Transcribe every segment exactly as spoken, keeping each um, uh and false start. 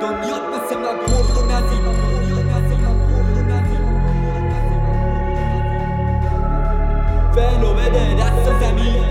دنیا مثل من پر و ندید فعلو بده دست زمین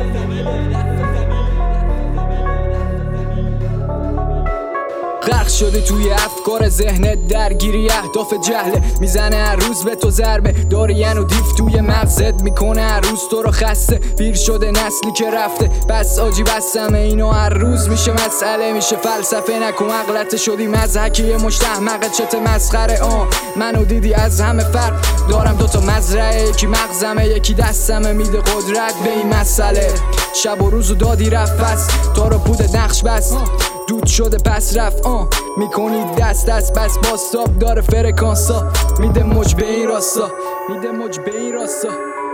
غرق شده توی افکار ذهنت، درگیری اهداف جهله. میزنه هر روز به تو ضربه، داری و دیف توی مغزت. میکنه هر روز تو رو خسته، پیر شده نسلی که رفته. بس آجی بسمه اینو هر روز میشه مسئله، میشه فلسفه. نکن مغلطه شدی مضحکی مشت احمقه چت مسخره. آه منو دیدی از همه فرق دارم، دوتا مزرعه، یکی مغزمه یکی دستمه. میده قدرت به این مسئله، شب و روزو دادی رفت بس تا رو پود نقش بس دود شده پس رفت. آه میکنی دست دست بس باستاب داره فرکانسا. میده موج به این راستا، میده موج به این راستا.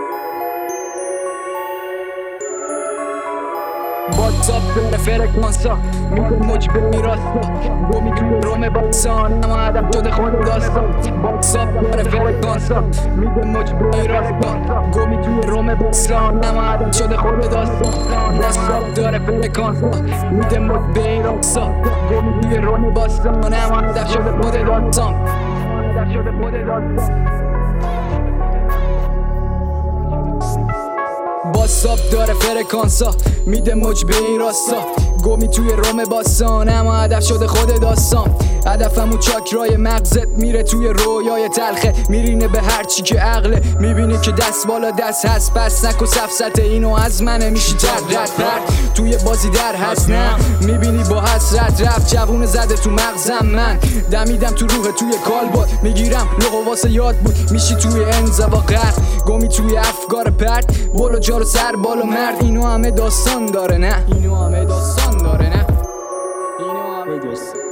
باستاب داره فرکانسا، میده موج به این راستا. گمی توی روم باکسان اما عدم شده خود داستان. باستاب داره فرکانسا، میده موج به این راستا. گمی توی روم باکسان اما عدم شده خود داستان. باستاب داره فرکانسا، میده موج به این راستا. گمی توی روم باکسان اما عدم شده خود داستان. عدم شده خود داستان. باستاب داره فرکانسا، میده موج به این راستا. گمی توی روم باستان اما هدف شده خود داستان. هدفمو چاکرای مغزت میره توی رویای تلخه. میرینه به هر چی که عقله، میبینی که دست بالا دست هست. پس نکو سفسط اینو از منه، میشی ترد رد پرد توی بازی در هست. نه میبینی با حسرت رفت جوون زده تو مغزم. من دمیدم تو روح توی کالبد، میگیرم لغو واسه یاد بود. میشی توی انزوا غرق، گمی توی افکار پرد. برو جارو سر بالا مرد، اینو همه داستان داره. نه اینو همه داستان داره. نه اینو همه داستان.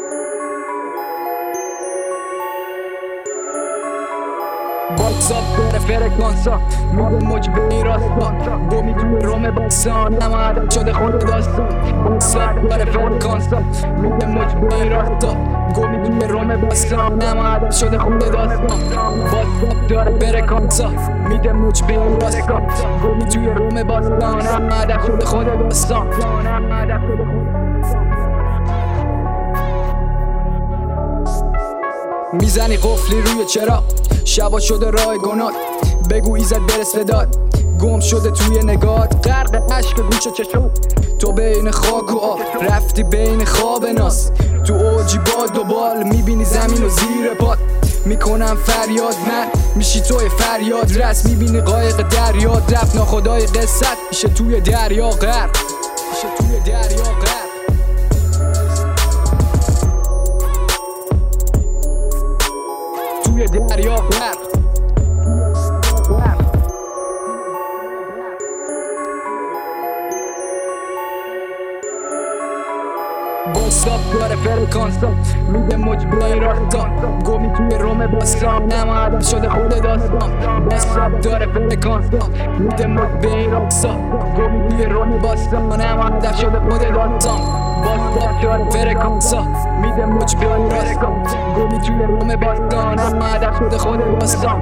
باکساب داره فرکانسا، میده موج به این راستا. گمی توی روم باکسان اما عدم شده خود داستان. باکساب داره فرکانسا، میده موج به این راستا. گمی توی روم باکسان اما عدم شده خود داستان. باکساب داره فرکانسا، میده موج به این راستا. گمی توی روم باکسان اما عدم شده خود داستان. میزنی قفلی روی چرا، شبا شده راه گناه. بگو ایزد برس بداد، گم شده توی نگات. غرق عشق گوش و چشم تو بین خاک و آب. رفتی بین خواب ناس تو اوجی باد و بال. میبینی زمین و زیر پاد، میکنم فریاد. من میشی توی فریاد رس، میبینی قایق دریاد رفت. ناخدای قصت میشه توی دریا غرق، میشه توی دریا غرق. توی دریا غرق. باستاب داره فرکانسا، میده موج به این راستا. گمی توی روم باستان اما عدم شده خود داستان. باستاب داره فرکانسا، میده موج به این راستا. گمی توی روم باستان اما عدم شده خود داستان. باستاب داره فرکانسا، میده موج به این راستا. گمی توی روم باستان اما عدم شده خود داستان.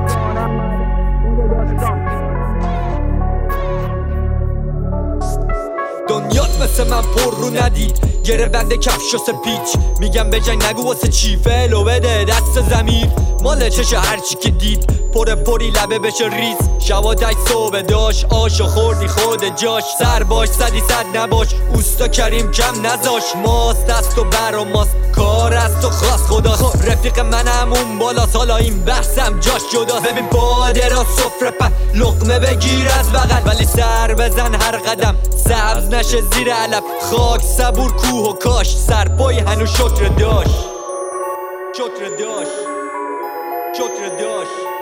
دنیات مثل من پر رو ندید، گره بنده کفش و سپیچ. میگم به جنگ نگو واسه چی، فعلو بده دست زمین. مال چشه هرچی که دید پر پری لبه بشه ریز. شوادش صبح داشت آشو خوردی خود جاش. سر باش صدی صد نباش، اوستا کریم کم نزاش. ماست دست و برا ماست، کار از تو خواست خداست. رفیق منم اون بالا سالا این بحثم جاش جداست. ببین باده را صفر پن لقمه بگیر از بغل، ولی سر بزن هر قدم سبز نشه زیر علف. خاک صبور کوه و کاش، سرپای هنو شکر داشت. شکر داشت شکر داشت